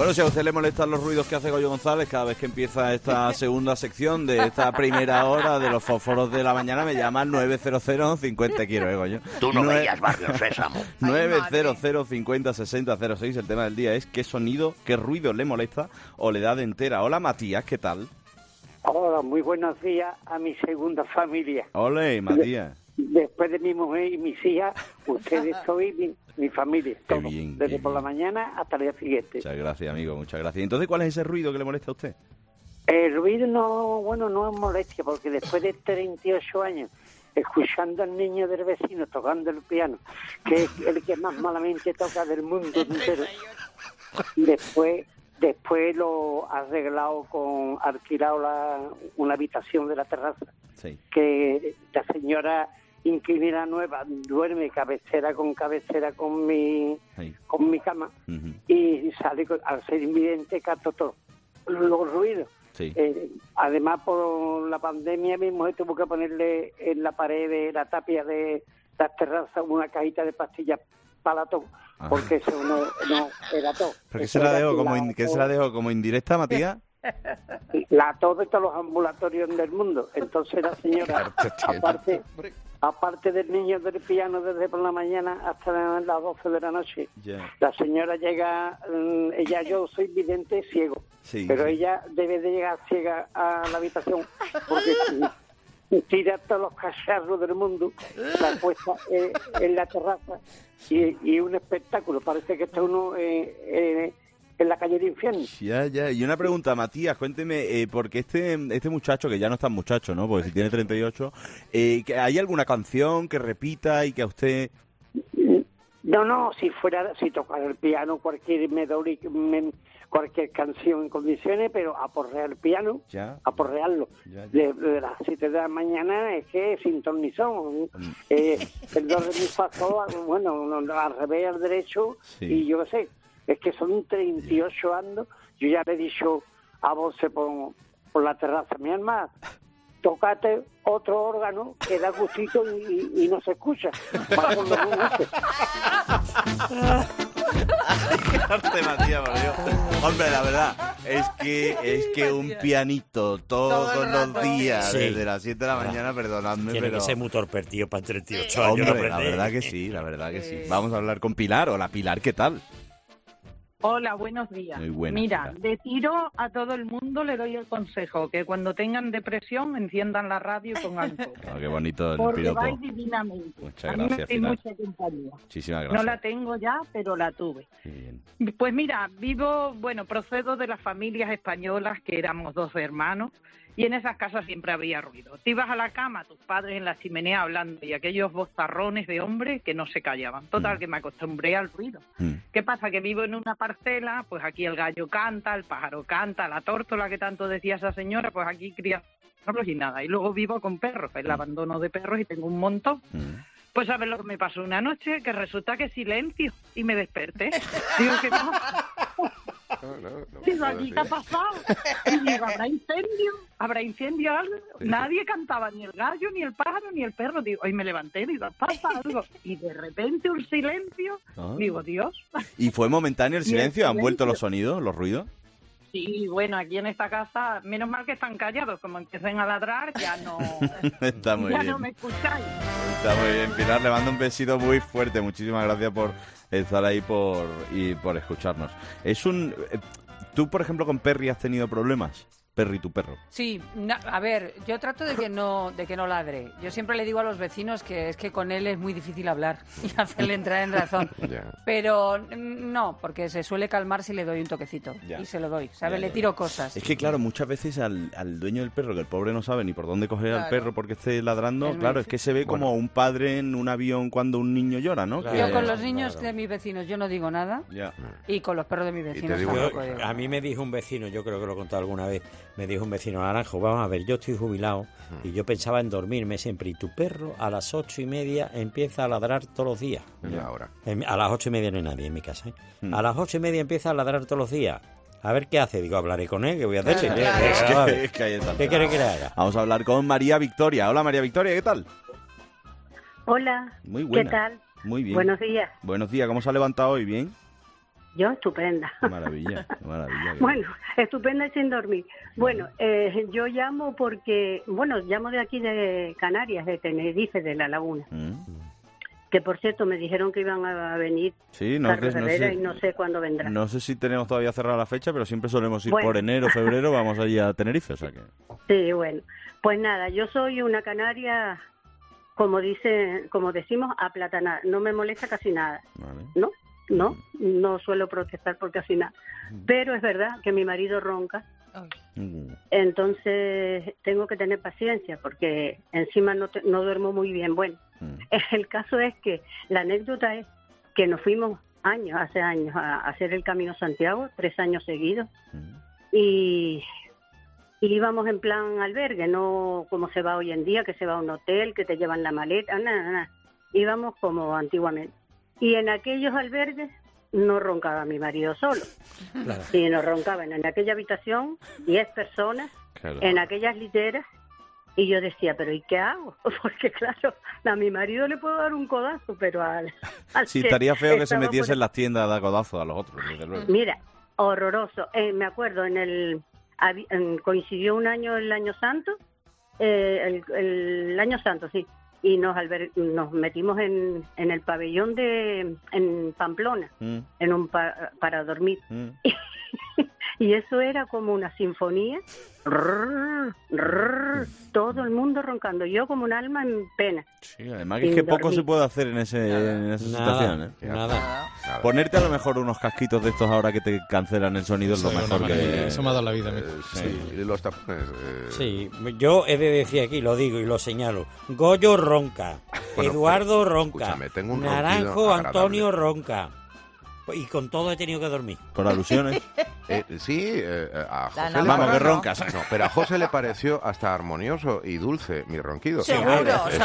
Bueno, si a usted le molestan los ruidos que hace Goyo González cada vez que empieza esta segunda sección de esta primera hora de los fósforos de la mañana, me llama al 900 50 quiero, Goyo. Tú no veías Barrio Sésamo. 900 50 60 06. El tema del día es qué sonido, qué ruido le molesta o le da de entera. Hola, Matías, ¿qué tal? Hola, muy buenos días a mi segunda familia. Hola, Matías. Después de mi mujer y mis hijas, ustedes sois mi familia, Qué todo, bien, desde qué por la bien. mañana hasta el día siguiente. Muchas gracias, amigo, muchas gracias. Entonces, ¿cuál es ese ruido que le molesta a usted? El ruido no es molestia, porque después de 38 años, escuchando al niño del vecino tocando el piano, que es el que más malamente toca del mundo entero, después lo ha arreglado alquilado una habitación de la terraza, Sí. que la señora inquilina nueva duerme cabecera con mi cama, Uh-huh. y sale al ser invidente capto todos los ruidos. Sí. Además, por la pandemia, mi mujer tuvo que ponerle en la pared de la tapia de las terrazas una cajita de pastillas para todo, porque eso no era todo. ¿Pero qué se la dejo como indirecta, Matías? La tos de todos los ambulatorios del mundo. Entonces la señora, aparte del niño del piano desde por la mañana hasta las 12 de la noche, la señora llega, yo soy vidente ciego, sí, pero sí. ella debe de llegar ciega a la habitación, porque tira todos los cacharros del mundo, la puesta en la terraza, y un espectáculo. Parece que está uno en la calle del infierno. Ya. Y una pregunta, Matías, cuénteme, porque este muchacho, que ya no es tan muchacho, ¿no? Porque si tiene 38, ¿hay alguna canción que repita y que a usted... No, si tocara el piano, cualquier canción en condiciones, pero aporrear el piano, aporrearlo. Ya. De las 7 de la mañana es que sintonizó. El do, re, mi, fa, sol, bueno, al revés, al derecho, Sí. y yo qué sé. Es que son 38 años. Yo ya le he dicho a vos por la terraza, mi hermana, tócate otro órgano que da gustito y no se escucha. Va por lo menos ese. Matías, por Dios. Hombre, la verdad es que un pianito todos los días, Sí. desde las 7 de la mañana, perdonadme, Tiene pero... que ser muy torpertío para 38 años. Hombre, no la aprender. verdad que sí. Vamos a hablar con Pilar. Hola, Pilar, ¿qué tal? Hola, buenos días. Muy buenas, Mira, Pilar. de tiro a todo el mundo le doy el consejo que cuando tengan depresión enciendan la radio y pongan todo. Qué bonito el Porque piropo. vais divinamente. Muchas A mí gracias, me doy Pilar. mucha compañía. Muchísimas gracias. No la tengo ya, pero la tuve. Qué bien. Pues mira, procedo de las familias españolas, que éramos 12 hermanos, y en esas casas siempre había ruido. Te ibas a la cama, tus padres en la chimenea hablando, y aquellos bozarrones de hombres que no se callaban. Total, que me acostumbré al ruido. ¿Qué pasa? Que vivo en una parcela, pues aquí el gallo canta, el pájaro canta, la tórtola que tanto decía esa señora, pues aquí cría perros y nada. Y luego vivo con perros, el abandono de perros, y tengo un montón. Pues ¿sabes lo que me pasó una noche? Que resulta que silencio, y me desperté. Digo, ¿qué pasa? Digo, ¿aquí qué ha pasado? Y digo, ¿habrá incendio algo? Nadie cantaba, ni el gallo, ni el pájaro, ni el perro. Digo, y me levanté, digo, pasa algo. Y de repente un silencio, digo, Dios. ¿Y fue momentáneo el Y el silencio? ¿Han vuelto silencio. los sonidos, los ruidos? Sí, bueno, aquí en esta casa, menos mal que están callados, como empiecen a ladrar, ya no, Está muy ya bien. no me escucháis. Está muy bien, Pilar, le mando un besito muy fuerte. Muchísimas gracias por estar ahí y por escucharnos. ¿Tú, por ejemplo, con Perry has tenido problemas? Perry, tu perro. Sí, a ver, yo trato de que no ladre. Yo siempre le digo a los vecinos que es que con él es muy difícil hablar y hacerle entrar en razón. Pero no, porque se suele calmar si le doy un toquecito. Ya. Y se lo doy, ¿sabes? Ya. Le tiro cosas. Es que, claro, muchas veces al dueño del perro, que el pobre no sabe ni por dónde coger al perro porque esté ladrando, Es claro, muy es que se ve como un padre en un avión cuando un niño llora, ¿no? Claro. Yo con los niños de mis vecinos yo no digo nada. Ya. Y con los perros de mis vecinos Yo- tampoco digo. a mí me dijo un vecino, yo creo que lo he contado alguna vez, me dijo un vecino, Naranjo, vamos a ver, yo estoy jubilado y yo pensaba en dormirme siempre, y tu perro a las 8:30 empieza a ladrar todos los días. Ahora. A las 8:30 no hay nadie en mi casa, ¿eh? A las 8:30 empieza a ladrar todos los días. A ver qué hace. Digo, hablaré con él, ¿qué voy a hacer? Es que ahí está. ¿Qué quiere que le haga? Vamos a hablar con María Victoria. Hola, María Victoria, ¿qué tal? Hola, Muy buena. ¿qué tal? Muy bien. Buenos días. Buenos días, ¿cómo se ha levantado hoy? ¿Bien? Yo estupenda. Maravilla. Bueno, estupenda y sin dormir. Bueno, yo llamo porque, llamo de aquí de Canarias, de Tenerife, de La Laguna. Que por cierto me dijeron que iban a venir Carlos Herrera y no sé cuándo vendrán. No sé si tenemos todavía cerrada la fecha, pero siempre solemos ir por enero, febrero, vamos allí a Tenerife, o sea que... Sí, bueno. Pues nada, yo soy una canaria, como decimos, aplatanada. No me molesta casi nada. Vale. No suelo protestar por casi nada. Pero es verdad que mi marido ronca. Entonces tengo que tener paciencia porque encima no duermo muy bien. Bueno, el caso es que la anécdota es que nos fuimos hace años a hacer el Camino Santiago, 3 años seguidos, y íbamos en plan albergue, no como se va hoy en día, que se va a un hotel, que te llevan la maleta, nada. Íbamos como antiguamente. Y en aquellos albergues no roncaba mi marido solo, sino roncaban en aquella habitación 10 personas, en aquellas literas, y yo decía, ¿pero y qué hago? Porque claro, a mi marido le puedo dar un codazo, pero al sí, estaría feo que se metiese en las tiendas a dar codazo a los otros, desde luego. Mira, horroroso. Me acuerdo, coincidió un año el Año Santo, el Año Santo, sí, y nos metimos en el pabellón en Pamplona, en para dormir. Y eso era como una sinfonía, todo el mundo roncando, yo como un alma en pena. Sí, además que es que poco se puede hacer en esa situación. Nada. Ponerte a lo mejor unos casquitos de estos ahora que te cancelan el sonido es lo mejor que... Eso me ha dado la vida. Y los tapones... Sí, yo he de decir aquí, lo digo y lo señalo. Goyo ronca, Eduardo ronca, tengo un Naranjo Antonio ronca. Y con todo he tenido que dormir. ¿Por alusiones? Sí, a José Vamos, que roncas. No, pero a José le pareció hasta armonioso y dulce mi ronquido. Seguro.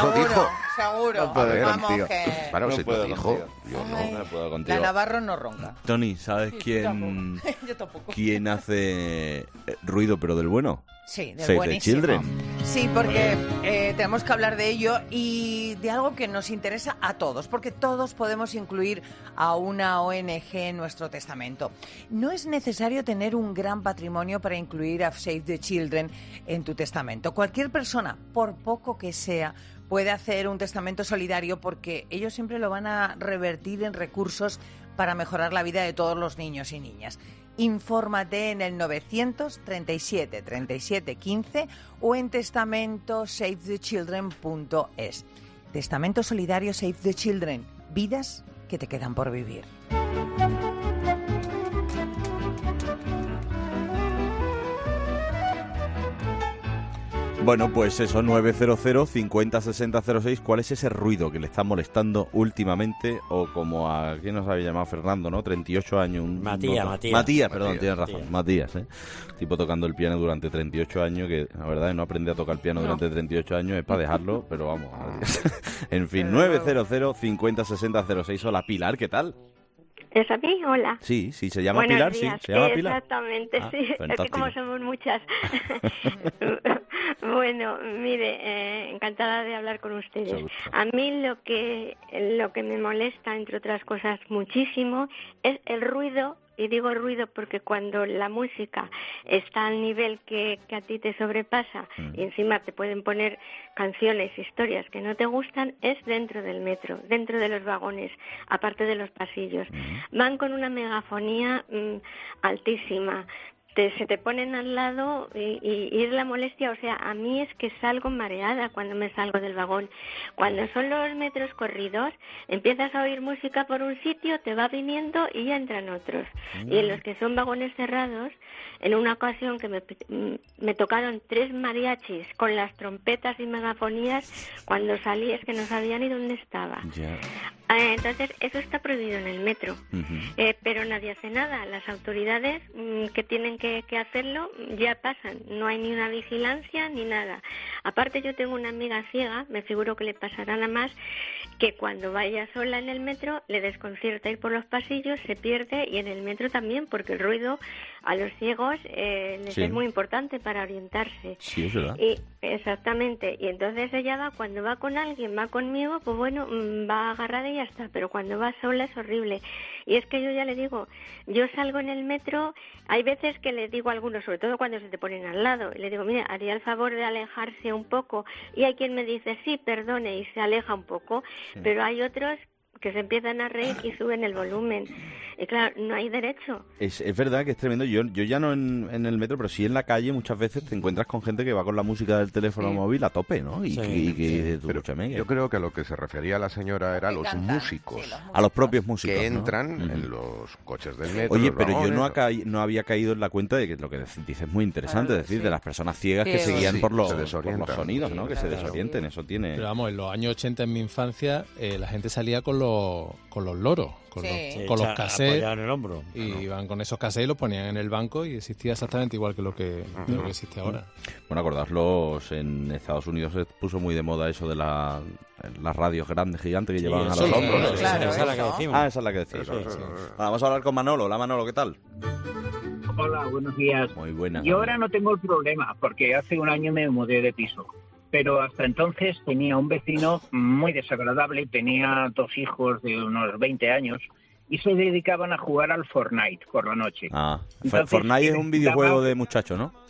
Vamos, tío. Bueno, no si puedo te dijo, yo no puedo contigo. La Navarro no ronca. Tony, ¿sabes Yo tampoco. quién hace ruido pero del bueno? Sí, del Save buenísimo. the Children. Sí, porque tenemos que hablar de ello y de algo que nos interesa a todos, porque todos podemos incluir a una ONG en nuestro testamento. No es necesario tener un gran patrimonio para incluir a Save the Children en tu testamento. Cualquier persona, por poco que sea, puede hacer un testamento solidario porque ellos siempre lo van a revertir en recursos para mejorar la vida de todos los niños y niñas. Infórmate en el 937 37 15 o en testamentosavethechildren.es. Testamento solidario Save the Children. Vidas que te quedan por vivir. Bueno, pues eso, 900 50 60 06. ¿Cuál es ese ruido que le está molestando últimamente? O como a quién nos había llamado Fernando, ¿no? 38 años. Matías, perdón, tienes razón. Matías, tipo tocando el piano durante 38 años, que la verdad es no aprender a tocar el piano durante 38 años es para dejarlo, pero vamos. En fin, 900 50 60 06. Hola, Pilar, ¿qué tal? ¿Es a mí? Hola. Sí, se llama Pilar, sí, se llama Pilar. Exactamente, sí. Fantástico. Es que como somos muchas. Bueno, mire, encantada de hablar con ustedes. A mí lo que me molesta, entre otras cosas, muchísimo, es el ruido. Y digo ruido porque cuando la música está al nivel que a ti te sobrepasa y encima te pueden poner canciones, historias que no te gustan, es dentro del metro, dentro de los vagones, aparte de los pasillos. Van con una megafonía altísima. Se te ponen al lado y es la molestia, o sea, a mí es que salgo mareada cuando me salgo del vagón. Cuando son los metros corridos, empiezas a oír música por un sitio, te va viniendo y ya entran otros. Y en los que son vagones cerrados, en una ocasión que me tocaron 3 mariachis con las trompetas y megafonías, cuando salí es que no sabía ni dónde estaba. Entonces, eso está prohibido en el metro, pero nadie hace nada. Las autoridades que tienen que hacerlo ya pasan, no hay ni una vigilancia ni nada. Aparte, yo tengo una amiga ciega, me figuro que le pasará nada más, que cuando vaya sola en el metro le desconcierta ir por los pasillos, se pierde, y en el metro también, porque el ruido a los ciegos les es muy importante para orientarse. Sí, es verdad. Exactamente. Y entonces ella cuando va con alguien, va conmigo, pues bueno, va agarrada y ya está. Pero cuando va sola es horrible. Y es que yo ya le digo, yo salgo en el metro, hay veces que le digo a algunos, sobre todo cuando se te ponen al lado, y le digo, mire, haría el favor de alejarse un poco. Y hay quien me dice, sí, perdone, y se aleja un poco. Sí. Pero hay otros que se empiezan a reír y suben el volumen. Y claro, no hay derecho. Es verdad que es tremendo. Yo ya no en el metro, pero sí en la calle muchas veces te encuentras con gente que va con la música del teléfono móvil a tope, ¿no? Y que yo creo que a lo que se refería la señora era a los músicos. A los propios músicos, que entran en los coches del metro. Oye, pero yo no había caído en la cuenta de que lo que dices es muy interesante, es decir, de las personas ciegas que se guían por los sonidos, ¿no? Que se desorienten, eso tiene... Pero vamos, en los años 80 en mi infancia la gente salía con los loros, con los cassettes, en el hombro. Y iban con esos cassettes y los ponían en el banco y existía exactamente igual que lo que existe ahora. Bueno, acordaros, en Estados Unidos se puso muy de moda eso de las radios grandes, gigantes que llevaban a los hombros. Claro, esa es la que decimos. Esa es la que decimos. Vamos a hablar con Manolo. Hola, Manolo, ¿qué tal? Hola, buenos días. Muy buenas. Yo ahora no tengo el problema porque hace un año me mudé de piso. Pero hasta entonces tenía un vecino muy desagradable, tenía 2 hijos de unos 20 años y se dedicaban a jugar al Fortnite por la noche. Entonces, Fortnite es un videojuego de muchachos, ¿no?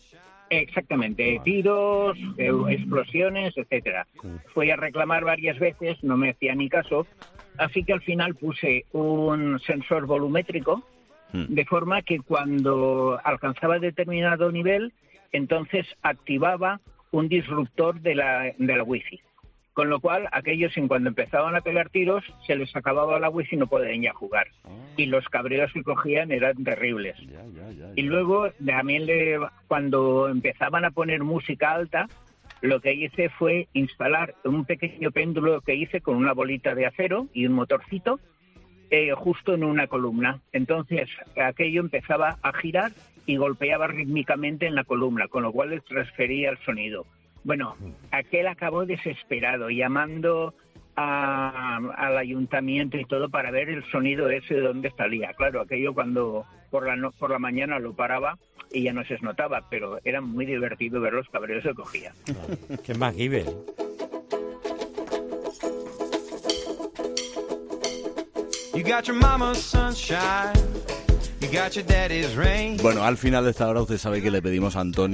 Exactamente, tiros, explosiones, etcétera. Fui a reclamar varias veces, no me hacía ni caso, así que al final puse un sensor volumétrico, de forma que cuando alcanzaba determinado nivel, entonces activaba un disruptor de la wifi, con lo cual aquellos en cuando empezaban a pegar tiros se les acababa la wifi y no podían ya jugar, y los cabreos que cogían eran terribles. Y luego también cuando empezaban a poner música alta, lo que hice fue instalar un pequeño péndulo que hice con una bolita de acero y un motorcito justo en una columna. Entonces aquello empezaba a girar y golpeaba rítmicamente en la columna, con lo cual le transfería el sonido. Bueno, aquel acabó desesperado, llamando al ayuntamiento y todo para ver el sonido ese de dónde salía. Claro, aquello cuando por la mañana lo paraba y ya no se notaba, pero era muy divertido ver los cabreos que cogía. ¡Qué MacGyver! You got your mama's sunshine. Bueno, al final de esta hora usted sabe que le pedimos a Antonio